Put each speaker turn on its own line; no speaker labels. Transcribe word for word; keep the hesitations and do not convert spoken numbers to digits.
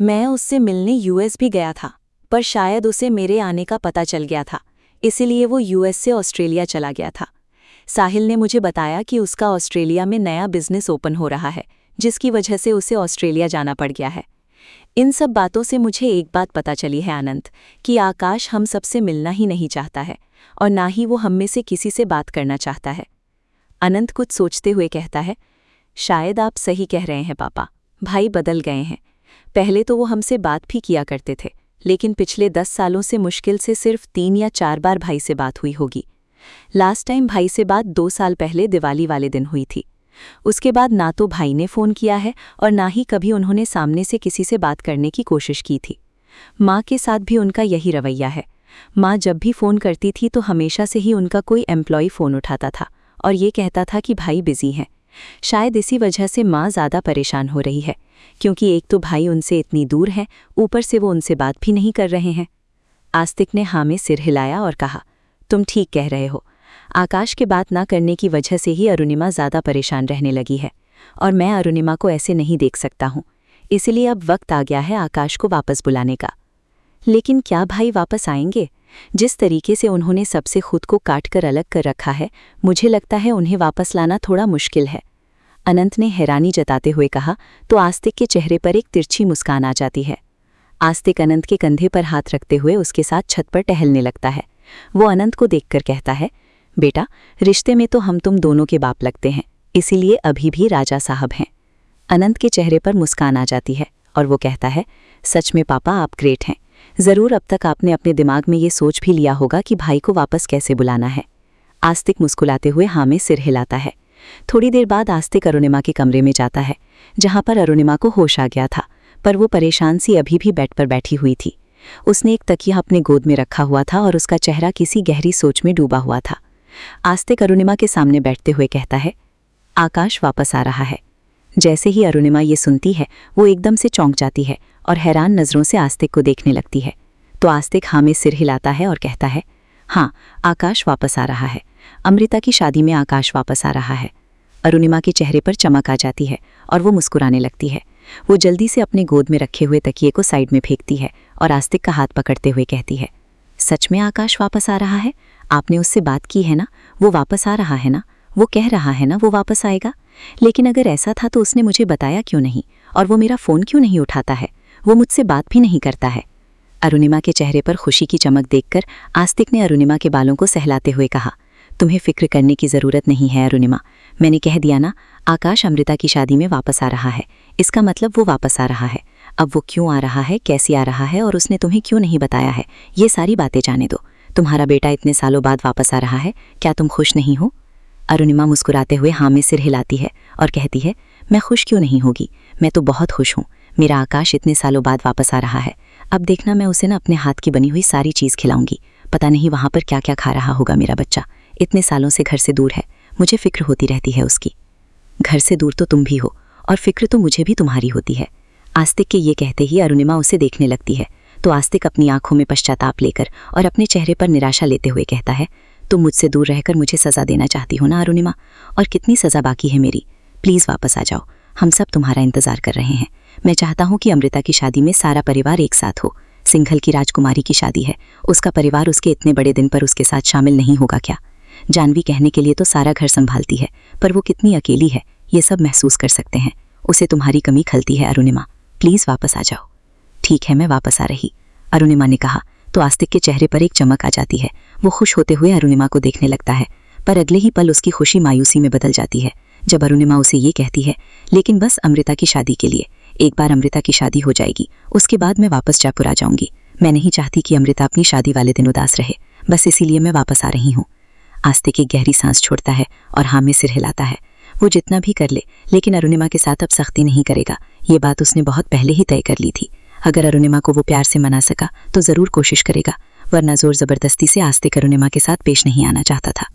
मैं उससे मिलने यूएस भी गया था, पर शायद उसे मेरे आने का पता चल गया था, इसीलिए वो यूएस से ऑस्ट्रेलिया चला गया था। साहिल ने मुझे बताया कि उसका ऑस्ट्रेलिया में नया बिजनेस ओपन हो रहा है, जिसकी वजह से उसे ऑस्ट्रेलिया जाना पड़ गया है। इन सब बातों से मुझे एक बात पता चली है आनंद, कि आकाश हम सबसे मिलना ही नहीं चाहता है और ना ही वो हम में से किसी से बात करना चाहता है। अनंत कुछ सोचते हुए कहता है, शायद आप सही कह रहे हैं पापा, भाई बदल गए हैं। पहले तो वो हमसे बात भी किया करते थे, लेकिन पिछले दस सालों से मुश्किल से सिर्फ तीन या चार बार भाई से बात हुई होगी। लास्ट टाइम भाई से बात दो साल पहले दिवाली वाले दिन हुई थी। उसके बाद ना तो भाई ने फ़ोन किया है और ना ही कभी उन्होंने सामने से किसी से बात करने की कोशिश की थी। माँ के साथ भी उनका यही रवैया है। माँ जब भी फ़ोन करती थी तो हमेशा से ही उनका कोई एम्प्लॉय फ़ोन उठाता था और ये कहता था कि भाई बिजी हैं। शायद इसी वजह से माँ ज़्यादा परेशान हो रही है, क्योंकि एक तो भाई उनसे इतनी दूर है, ऊपर से वो उनसे बात भी नहीं कर रहे हैं। आस्तिक ने हाँ में सिर हिलाया और कहा, तुम ठीक कह रहे हो। आकाश के बात ना करने की वजह से ही अरुणिमा ज़्यादा परेशान रहने लगी है और मैं अरुणिमा को ऐसे नहीं देख सकता हूँ। इसलिए अब वक्त आ गया है आकाश को वापस बुलाने का। लेकिन क्या भाई वापस आएंगे? जिस तरीके से उन्होंने सबसे खुद को काट कर अलग कर रखा है, मुझे लगता है उन्हें वापस लाना थोड़ा मुश्किल है। अनंत ने हैरानी जताते हुए कहा तो आस्तिक के चेहरे पर एक तिरछी मुस्कान आ जाती है। आस्तिक अनंत के कंधे पर हाथ रखते हुए उसके साथ छत पर टहलने लगता है। वो अनंत को देखकर कहता है, बेटा, रिश्ते में तो हम तुम दोनों के बाप लगते हैं, इसीलिए अभी भी राजा साहब हैं। अनंत के चेहरे पर मुस्कान आ जाती है और वो कहता है, सच में पापा आप ग्रेट हैं। ज़रूर अब तक आपने अपने दिमाग में ये सोच भी लिया होगा कि भाई को वापस कैसे बुलाना है। आस्तिक मुस्कुराते हुए हाँ में सिर हिलाता है। थोड़ी देर बाद आस्तिक अरुणिमा के कमरे में जाता है, जहाँ पर अरुणिमा को होश आ गया था, पर वो परेशान सी अभी भी बेड पर बैठी हुई थी। उसने एक तकिया अपने गोद में रखा हुआ था और उसका चेहरा किसी गहरी सोच में डूबा हुआ था। आस्तिक अरुणिमा के सामने बैठते हुए कहता है, आकाश वापस आ रहा है। जैसे ही अरुणिमा ये सुनती है, वो एकदम से चौंक जाती है और हैरान नज़रों से आस्तिक को देखने लगती है। तो आस्तिक हाँ में सिर हिलाता है और कहता है, हाँ, आकाश वापस आ रहा है। अमृता की शादी में आकाश वापस आ रहा है। अरुणिमा के चेहरे पर चमक आ जाती है और वो मुस्कुराने लगती है। वो जल्दी से अपने गोद में रखे हुए तकिए को साइड में फेंकती है और आस्तिक का हाथ पकड़ते हुए कहती है, सच में आकाश वापस आ रहा है? आपने उससे बात की है ना? वो वापस आ रहा है ना? वो कह रहा है ना वो वापस आएगा? लेकिन अगर ऐसा था तो उसने मुझे बताया क्यों नहीं? और वो मेरा फ़ोन क्यों नहीं उठाता है? वो मुझसे बात भी नहीं करता है। अरुणिमा के चेहरे पर खुशी की चमक देखकर आस्तिक ने अरुणिमा के बालों को सहलाते हुए कहा, तुम्हें फिक्र करने की ज़रूरत नहीं है अरुणिमा। मैंने कह दिया ना, आकाश अमृता की शादी में वापस आ रहा है। इसका मतलब वो वापस आ रहा है। अब वो क्यों आ रहा है, कैसे आ रहा है और उसने तुम्हें क्यों नहीं बताया है, ये सारी बातें जाने दो। तुम्हारा बेटा इतने सालों बाद वापस आ रहा है, क्या तुम खुश नहीं हो? अरुणिमा मुस्कुराते हुए हाँ में सिर हिलाती है और कहती है, मैं खुश क्यों नहीं होगी, मैं तो बहुत खुश हूँ। मेरा आकाश इतने सालों बाद वापस आ रहा है। अब देखना, मैं उसे ना अपने हाथ की बनी हुई सारी चीज़ खिलाऊंगी। पता नहीं वहाँ पर क्या क्या खा रहा होगा मेरा बच्चा। इतने सालों से घर से दूर है, मुझे फिक्र होती रहती है उसकी। घर से दूर तो तुम भी हो और फिक्र तो मुझे भी तुम्हारी होती है। आस्तिक के ये कहते ही अरुणिमा उसे देखने लगती है तो आस्तिक अपनी आंखों में पश्चाताप लेकर और अपने चेहरे पर निराशा लेते हुए कहता है, तुम मुझसे दूर रहकर मुझे सज़ा देना चाहती हो ना अरुणिमा? और कितनी सज़ा बाकी है मेरी? प्लीज़ वापस आ जाओ, हम सब तुम्हारा इंतज़ार कर रहे हैं। मैं चाहता हूँ कि अमृता की शादी में सारा परिवार एक साथ हो। सिंघल की राजकुमारी की शादी है, उसका परिवार उसके इतने बड़े दिन पर उसके साथ शामिल नहीं होगा क्या? जानवी कहने के लिए तो सारा घर संभालती है, पर वो कितनी अकेली है ये सब महसूस कर सकते हैं। उसे तुम्हारी कमी खलती है अरुणिमा, प्लीज़ वापस आ जाओ। ठीक है, मैं वापस आ रही, अरुणिमा ने कहा तो आस्तिक के चेहरे पर एक चमक आ जाती है। वो खुश होते हुए अरुणिमा को देखने लगता है, पर अगले ही पल उसकी खुशी मायूसी में बदल जाती है जब अरुणिमा उसे ये कहती है, लेकिन बस अमृता की शादी के लिए। एक बार अमृता की शादी हो जाएगी, उसके बाद मैं वापस जयपुर आ जाऊंगी। मैं नहीं चाहती कि अमृता अपनी शादी वाले दिन उदास रहे, बस इसीलिए मैं वापस आ रही हूँ। आस्तिक एक गहरी सांस छोड़ता है और हाँ में सिर हिलाता है। वो जितना भी कर ले, लेकिन अरुणिमा के साथ अब सख्ती नहीं करेगा। ये बात उसने बहुत पहले ही तय कर ली थी। अगर अरुणिमा को वो प्यार से मना सका तो ज़रूर कोशिश करेगा, वरना जोर ज़बरदस्ती से आस्तिक अरुणिमा के साथ पेश नहीं आना चाहता था।